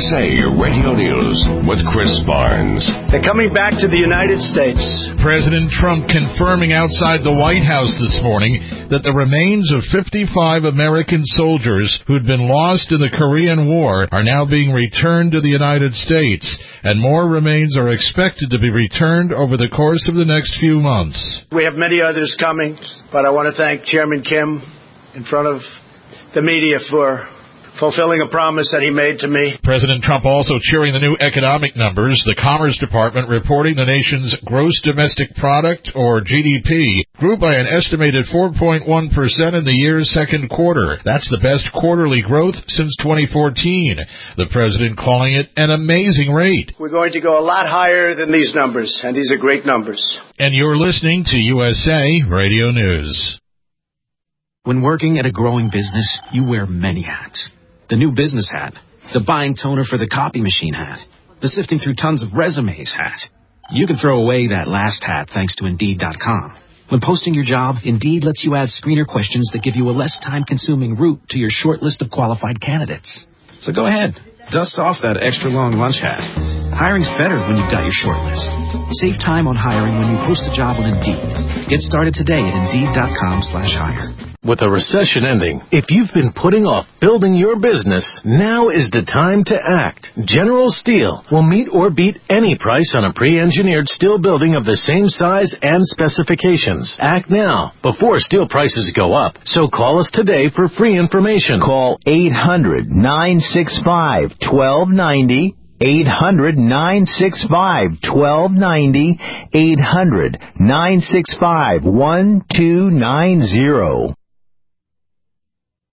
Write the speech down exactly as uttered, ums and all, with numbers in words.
S A Radio News with Chris Barnes. They're coming back to the United States. President Trump confirming outside the White House this morning that the remains of fifty-five American soldiers who'd been lost in the Korean War are now being returned to the United States, and more remains are expected to be returned over the course of the next few months. We have many others coming, but I want to thank Chairman Kim in front of the media for fulfilling a promise that he made to me. President Trump also cheering the new economic numbers. The Commerce Department reporting the nation's gross domestic product, or G D P, grew by an estimated four point one percent in the year's second quarter. That's the best quarterly growth since twenty fourteen. The president calling it an amazing rate. We're going to go a lot higher than these numbers, and these are great numbers. And you're listening to U S A Radio News. When working at a growing business, you wear many hats. The new business hat, the buying toner for the copy machine hat, the sifting through tons of resumes hat. You can throw away that last hat thanks to Indeed dot com. When posting your job, Indeed lets you add screener questions that give you a less time-consuming route to your short list of qualified candidates. So go ahead, dust off that extra-long lunch hat. Hiring's better when you've got your short list. Save time on hiring when you post a job on Indeed. Get started today at Indeed dot com slash hire. With a recession ending, if you've been putting off building your business, now is the time to act. General Steel will meet or beat any price on a pre-engineered steel building of the same size and specifications. Act now, before steel prices go up. So call us today for free information. Call eight hundred, nine six five, one two nine zero. eight hundred, nine six five, one two nine zero. eight hundred, nine six five, one two nine zero.